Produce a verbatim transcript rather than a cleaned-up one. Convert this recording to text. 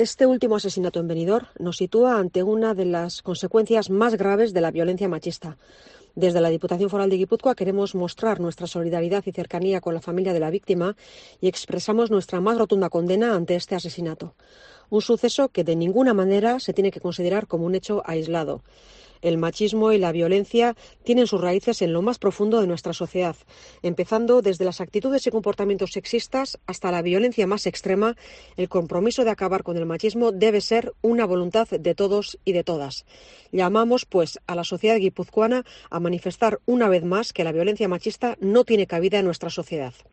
Este último asesinato en Benidorm nos sitúa ante una de las consecuencias más graves de la violencia machista. Desde la Diputación Foral de Guipúzcoa queremos mostrar nuestra solidaridad y cercanía con la familia de la víctima y expresamos nuestra más rotunda condena ante este asesinato. Un suceso que de ninguna manera se tiene que considerar como un hecho aislado. El machismo y la violencia tienen sus raíces en lo más profundo de nuestra sociedad, empezando desde las actitudes y comportamientos sexistas hasta la violencia más extrema. El compromiso de acabar con el machismo debe ser una voluntad de todos y de todas. Llamamos, pues, a la sociedad guipuzcoana a manifestar una vez más que la violencia machista no tiene cabida en nuestra sociedad.